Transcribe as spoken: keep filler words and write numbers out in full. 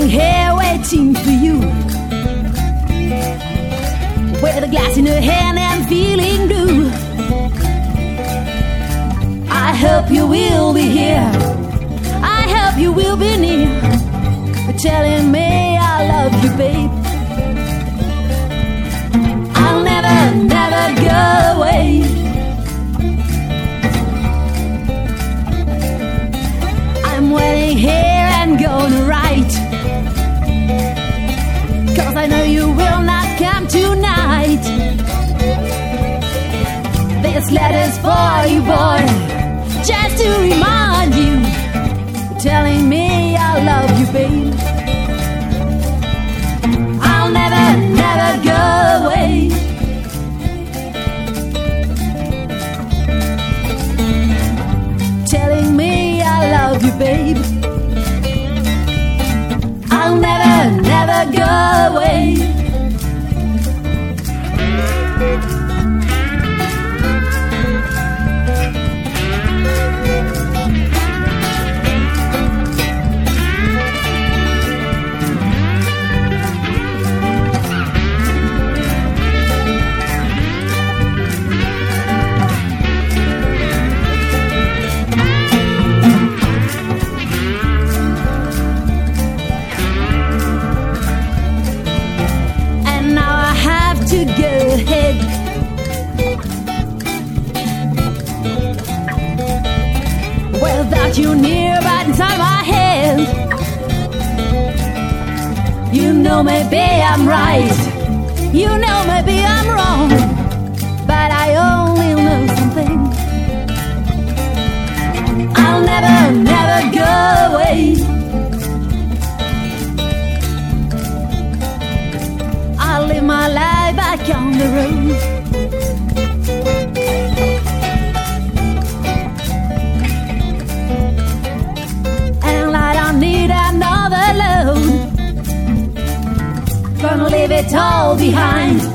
waiting here, waiting for you. With a glass in her hand and feeling blue. I hope you will be here. I hope you will be near. Telling me I love you, babe. I'll never, never go away. I'm waiting here and gonna write, 'cause I know you will not come tonight. This letter's for you, boy, just to remind you, telling me I love you, babe. I'll never, never go away. Telling me I love you, babe. I'll never, never go away. Go ahead. Without you near, right inside my head. You know maybe I'm right, you know maybe I'm wrong, but I only know something. I'll never, never go away. I'll live my life back on the road. And I don't need another load. Gonna leave it all behind.